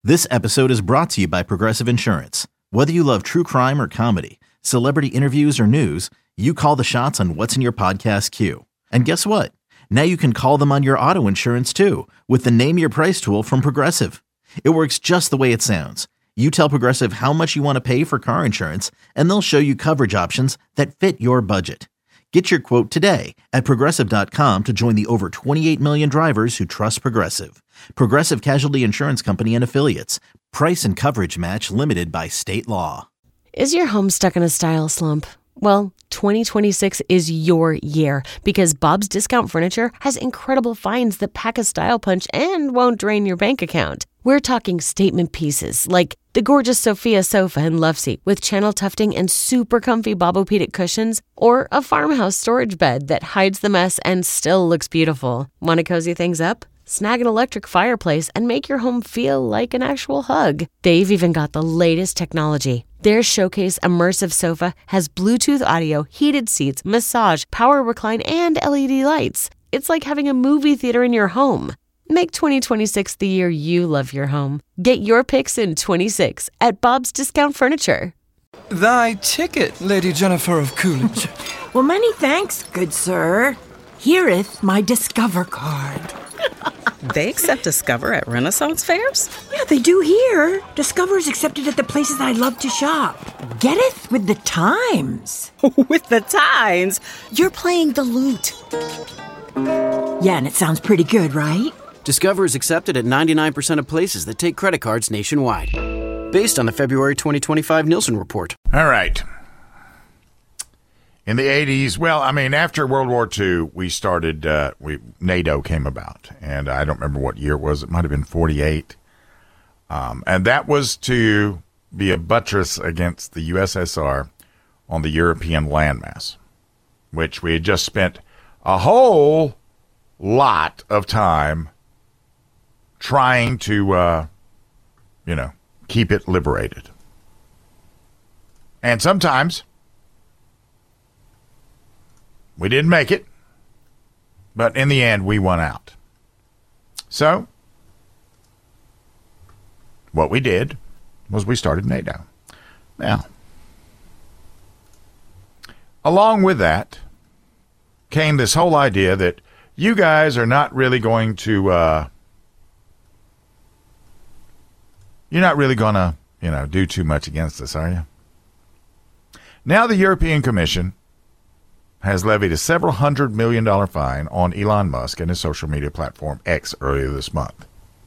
This episode is brought to you by Progressive Insurance. Whether you love true crime or comedy, celebrity interviews or news, you call the shots on what's in your podcast queue. And guess what? Now you can call them on your auto insurance too with the Name Your Price tool from Progressive. It works just the way it sounds. You tell Progressive how much you want to pay for car insurance, and they'll show you coverage options that fit your budget. Get your quote today at Progressive.com to join the over 28 million drivers who trust Progressive. Progressive Casualty Insurance Company and Affiliates. Price and coverage match limited by state law. Is your home stuck in a style slump? Well, 2026 is your year because Bob's Discount Furniture has incredible finds that pack a style punch and won't drain your bank account. We're talking statement pieces like the gorgeous Sophia sofa and love seat with channel tufting and super comfy Bobopedic cushions, or a farmhouse storage bed that hides the mess and still looks beautiful. Want to cozy things up? Snag an electric fireplace and make your home feel like an actual hug. They've even got the latest technology. Their Showcase Immersive Sofa has Bluetooth audio, heated seats, massage, power recline, and LED lights. It's like having a movie theater in your home. Make 2026 the year you love your home. Get your picks in 26 at Bob's Discount Furniture. Thy ticket, Lady Jennifer of Coolidge. Well, many thanks, good sir. Here'th my Discover card. They accept Discover at Renaissance fairs? Yeah, they do here. Discover is accepted at the places I love to shop. Getteth with the times. With the times? You're playing the lute. Yeah, and it sounds pretty good, right? Discover is accepted at 99% of places that take credit cards nationwide. Based on the February 2025 Nielsen report. All right. In the 80s, after World War II, we started, NATO came about. And I don't remember what year it was. It might have been 48. And that was to be a buttress against the USSR on the European landmass, which we had just spent a whole lot of time trying to, keep it liberated. And sometimes we didn't make it, but in the end, we won out. So, what we did was we started NATO. Now, along with that came this whole idea that you guys are not really going to, you're not really going to, do too much against us, are you? Now the European Commission has levied a several $100 million fine on Elon Musk and his social media platform X earlier this month.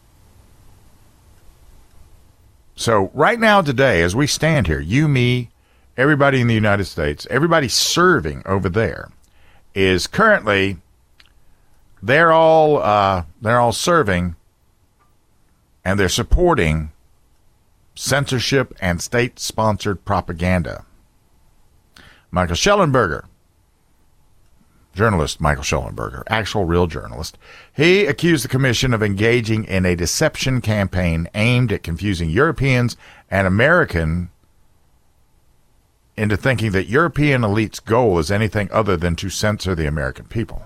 So right now, today, as we stand here, you, me, everybody in the United States, everybody serving over there is currently, they're all serving and they're supporting censorship and state-sponsored propaganda. Michael Shellenberger, journalist Michael Shellenberger, actual real journalist, he accused the commission of engaging in a deception campaign aimed at confusing Europeans and American into thinking that European elites' goal is anything other than to censor the American people.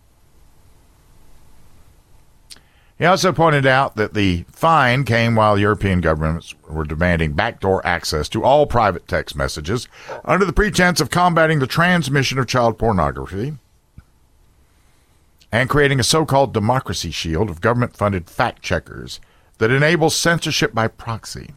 He also pointed out that the fine came while European governments were demanding backdoor access to all private text messages under the pretense of combating the transmission of child pornography and creating a so-called democracy shield of government-funded fact-checkers that enables censorship by proxy.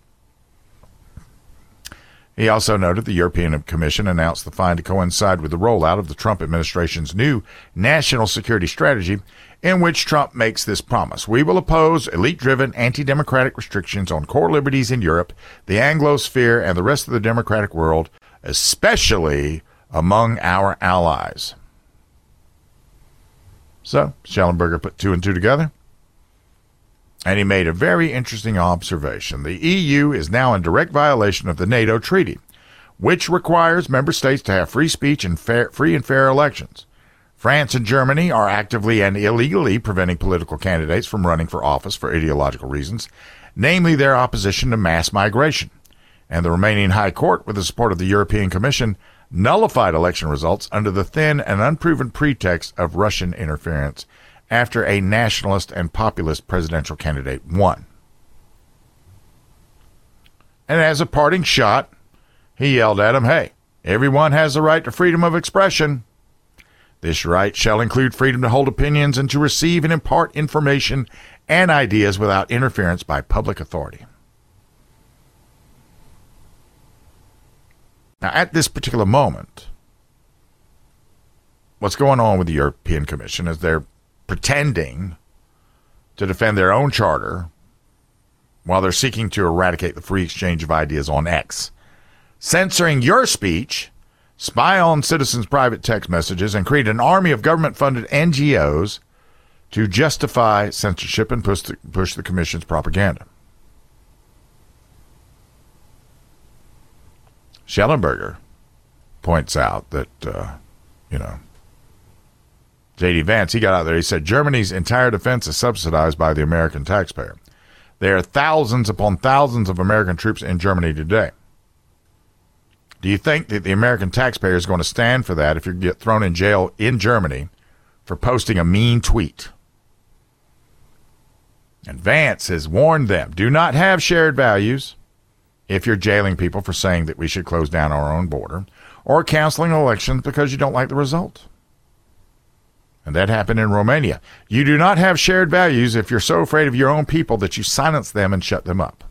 He also noted the European Commission announced the fine to coincide with the rollout of the Trump administration's new national security strategy, in which Trump makes this promise: we will oppose elite-driven, anti-democratic restrictions on core liberties in Europe, the Anglosphere, and the rest of the democratic world, especially among our allies. So, Schellenberger put two and two together, and he made a very interesting observation. The EU is now in direct violation of the NATO treaty, which requires member states to have free speech and free and fair elections. France and Germany are actively and illegally preventing political candidates from running for office for ideological reasons, namely their opposition to mass migration. And the Romanian High Court, with the support of the European Commission, nullified election results under the thin and unproven pretext of Russian interference after a nationalist and populist presidential candidate won. And as a parting shot, he yelled at him, "Hey, everyone has the right to freedom of expression. This right shall include freedom to hold opinions and to receive and impart information and ideas without interference by public authority." Now, at this particular moment, what's going on with the European Commission is they're pretending to defend their own charter while they're seeking to eradicate the free exchange of ideas on X, censoring your speech, spy on citizens' private text messages, and create an army of government-funded NGOs to justify censorship and push the Commission's propaganda. Schellenberger points out that, J.D. Vance, he got out there, he said, Germany's entire defense is subsidized by the American taxpayer. There are thousands upon thousands of American troops in Germany today. Do you think that the American taxpayer is going to stand for that if you get thrown in jail in Germany for posting a mean tweet? And Vance has warned them, do not have shared values if you're jailing people for saying that we should close down our own border or canceling elections because you don't like the result. And that happened in Romania. You do not have shared values if you're so afraid of your own people that you silence them and shut them up.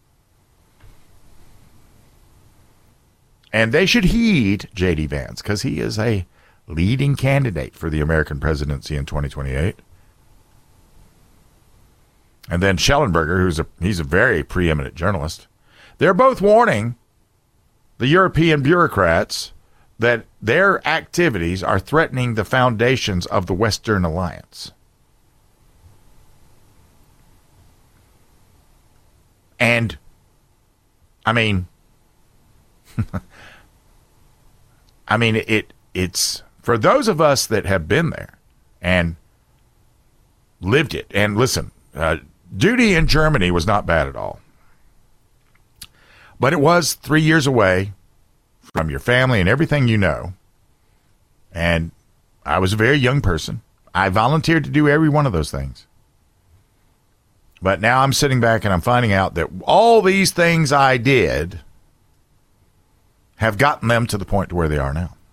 And they should heed J.D. Vance because he is a leading candidate for the American presidency in 2028. And then Schellenberger, he's a very preeminent journalist. They're both warning the European bureaucrats that their activities are threatening the foundations of the Western Alliance. And, it's for those of us that have been there and lived it. And listen, duty in Germany was not bad at all. But it was 3 years away from your family and everything you know. And I was a very young person. I volunteered to do every one of those things. But now I'm sitting back and I'm finding out that all these things I did have gotten them to the point to where they are now.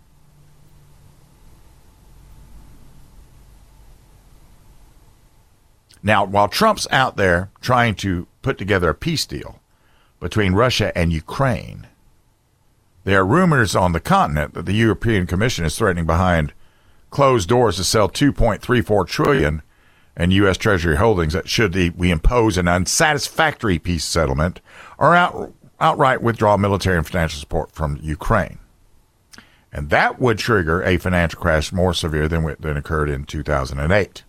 Now, while Trump's out there trying to put together a peace deal between Russia and Ukraine, there are rumors on the continent that the European Commission is threatening behind closed doors to sell $2.34 trillion in U.S. Treasury holdings that should we impose an unsatisfactory peace settlement or outright withdraw military and financial support from Ukraine. And that would trigger a financial crash more severe than occurred in 2008.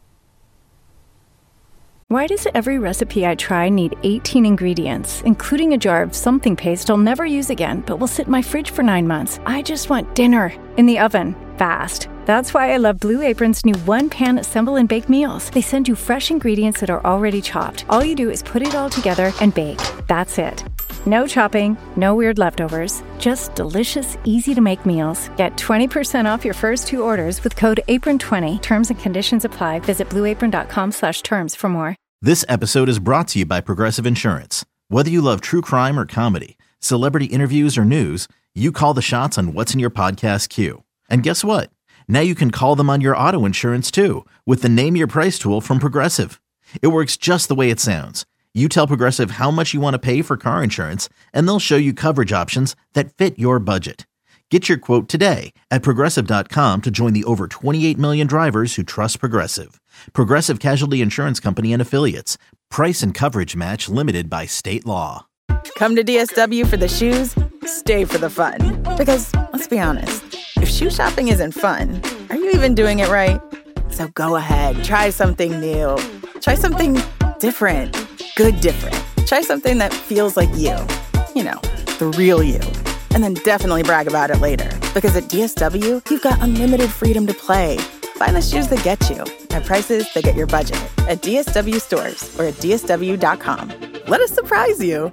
Why does every recipe I try need 18 ingredients, including a jar of something paste I'll never use again, but will sit in my fridge for 9 months? I just want dinner in the oven, fast. That's why I love Blue Apron's new one-pan assemble and bake meals. They send you fresh ingredients that are already chopped. All you do is put it all together and bake. That's it. No chopping, no weird leftovers, just delicious, easy-to-make meals. Get 20% off your first 2 orders with code APRON20. Terms and conditions apply. Visit blueapron.com/terms for more. This episode is brought to you by Progressive Insurance. Whether you love true crime or comedy, celebrity interviews or news, you call the shots on what's in your podcast queue. And guess what? Now you can call them on your auto insurance too with the Name Your Price tool from Progressive. It works just the way it sounds. You tell Progressive how much you want to pay for car insurance, and they'll show you coverage options that fit your budget. Get your quote today at Progressive.com to join the over 28 million drivers who trust Progressive. Progressive Casualty Insurance Company and Affiliates. Price and coverage match limited by state law. Come to DSW for the shoes, stay for the fun. Because, let's be honest, if shoe shopping isn't fun, are you even doing it right? So go ahead, try something new. Try something different. Good different. Try something that feels like you. You know, the real you. And then definitely brag about it later. Because at DSW, you've got unlimited freedom to play. Find the shoes that get you at prices that get your budget at DSW stores or at DSW.com. Let us surprise you.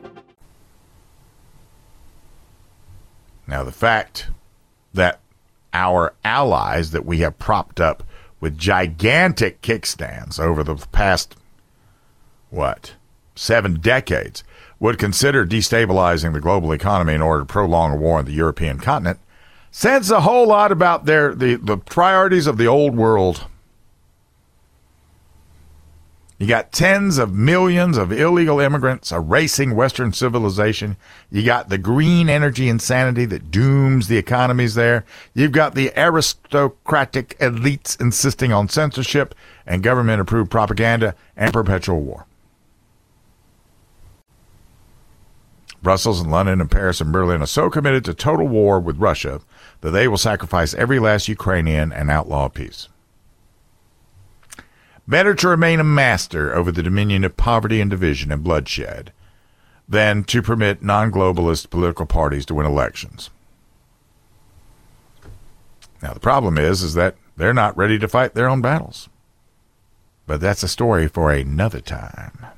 Now, the fact that our allies that we have propped up with gigantic kickstands over the past, 7 decades, would consider destabilizing the global economy in order to prolong a war on the European continent, says a whole lot about the priorities of the old world. You got tens of millions of illegal immigrants erasing Western civilization. You got the green energy insanity that dooms the economies there. You've got the aristocratic elites insisting on censorship and government-approved propaganda and perpetual war. Brussels and London and Paris and Berlin are so committed to total war with Russia that they will sacrifice every last Ukrainian and outlaw peace. Better to remain a master over the dominion of poverty and division and bloodshed than to permit non-globalist political parties to win elections. Now, the problem is that they're not ready to fight their own battles. But that's a story for another time.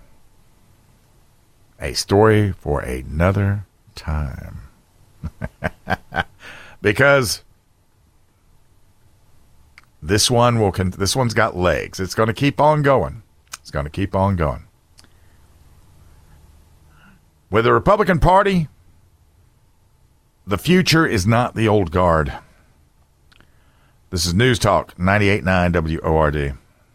A story for another time. Because this one's got legs. It's going to keep on going. It's going to keep on going. With the Republican Party, the future is not the old guard. This is News Talk 98.9 WORD.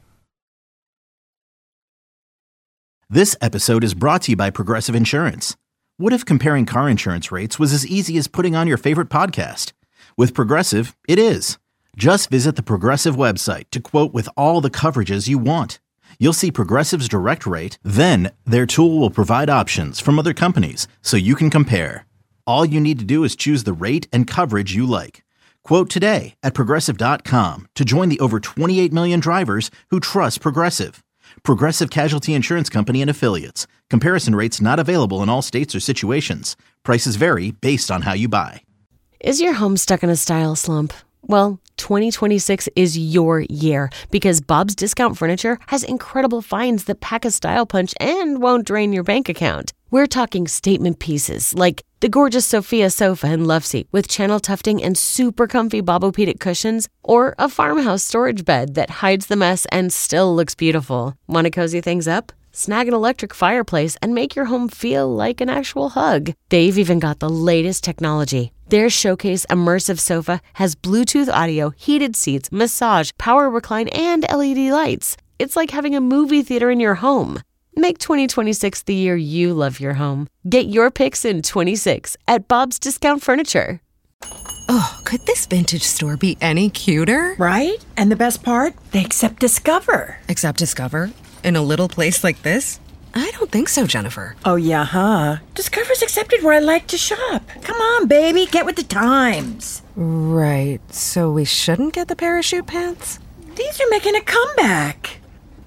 This episode is brought to you by Progressive Insurance. What if comparing car insurance rates was as easy as putting on your favorite podcast? With Progressive, it is. Just visit the Progressive website to quote with all the coverages you want. You'll see Progressive's direct rate, then their tool will provide options from other companies so you can compare. All you need to do is choose the rate and coverage you like. Quote today at Progressive.com to join the over 28 million drivers who trust Progressive. Progressive Casualty Insurance Company and Affiliates. Comparison rates not available in all states or situations. Prices vary based on how you buy. Is your home stuck in a style slump? Well, 2026 is your year because Bob's Discount Furniture has incredible finds that pack a style punch and won't drain your bank account. We're talking statement pieces like the gorgeous Sophia sofa and love seat with channel tufting and super comfy Bobopedic cushions, or a farmhouse storage bed that hides the mess and still looks beautiful. Want to cozy things up? Snag an electric fireplace and make your home feel like an actual hug. They've even got the latest technology. Their Showcase Immersive Sofa has Bluetooth audio, heated seats, massage, power recline, and LED lights. It's like having a movie theater in your home. Make 2026 the year you love your home. Get your picks in 26 at Bob's Discount Furniture. Oh, could this vintage store be any cuter? Right? And the best part? They accept Discover. Accept Discover? In a little place like this? I don't think so, Jennifer. Oh, yeah, huh? Discover's accepted where I like to shop. Come on, baby, get with the times. Right, so we shouldn't get the parachute pants? These are making a comeback.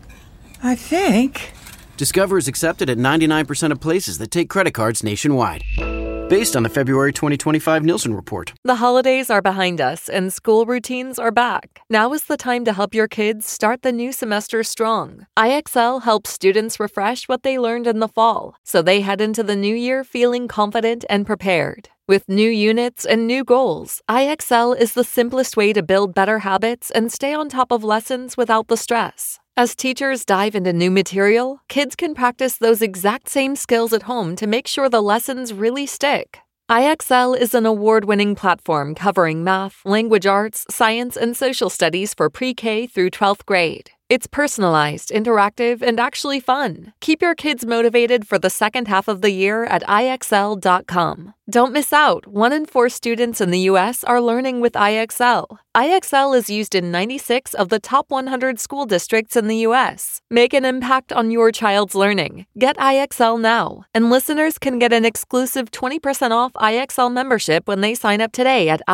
I think. Discover is accepted at 99% of places that take credit cards nationwide. Based on the February 2025 Nielsen report. The holidays are behind us and school routines are back. Now is the time to help your kids start the new semester strong. IXL helps students refresh what they learned in the fall, so they head into the new year feeling confident and prepared. With new units and new goals, IXL is the simplest way to build better habits and stay on top of lessons without the stress. As teachers dive into new material, kids can practice those exact same skills at home to make sure the lessons really stick. IXL is an award-winning platform covering math, language arts, science, and social studies for pre-K through 12th grade. It's personalized, interactive, and actually fun. Keep your kids motivated for the second half of the year at IXL.com. Don't miss out. 1 in 4 students in the U.S. are learning with IXL. IXL is used in 96 of the top 100 school districts in the U.S. Make an impact on your child's learning. Get IXL now. And listeners can get an exclusive 20% off IXL membership when they sign up today at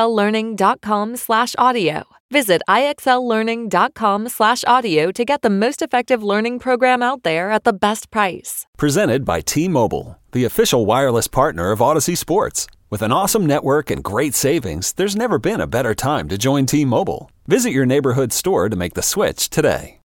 IXLlearning.com/audio. Visit IXLlearning.com/audio to get the most effective learning program out there at the best price. Presented by T-Mobile, the official wireless partner of Odyssey Sports. With an awesome network and great savings, there's never been a better time to join T-Mobile. Visit your neighborhood store to make the switch today.